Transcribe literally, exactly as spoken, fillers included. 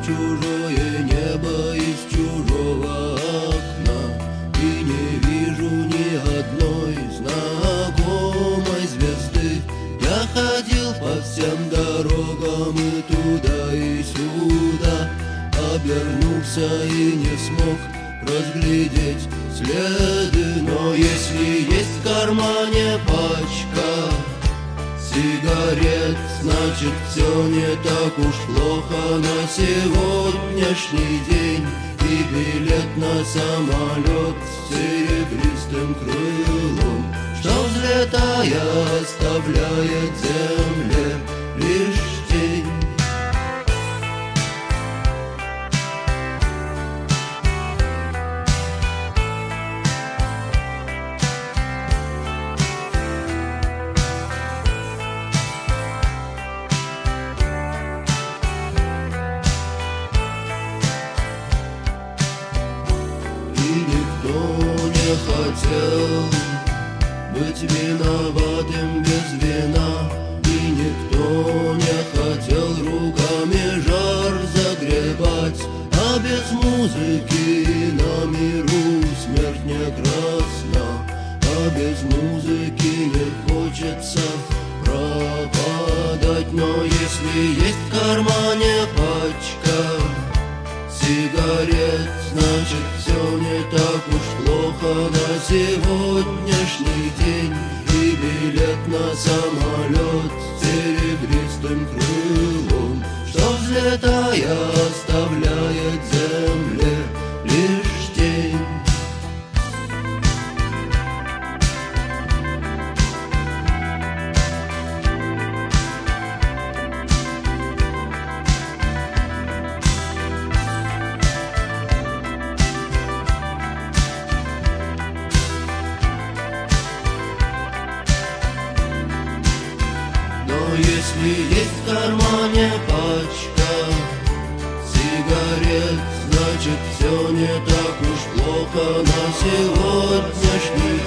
чужое небо из чужого окна, и не вижу ни одной знакомой звезды. Я ходил по всем дорогам и туда, и сюда, обернулся и не смог разглядеть следы. Но если есть в кармане пачка сигарет, значит все не так уж плохо на сегодняшний день. И билет на самолет с серебристым крылом, что, взлетая, оставляет земле лишь тень. Хотел быть виноватым без вина, и никто не хотел руками жар загребать. А без музыки на миру смерть не красна, а без музыки не хочется пропадать. Но если есть в кармане пачка сигарет, значит все не так уж плохо на сегодняшний день. И билет на самолет с серебристым крылом, что, взлетая, оставляет земле лишь тень. Если есть в кармане пачка сигарет, значит все не так уж плохо на сегодняшний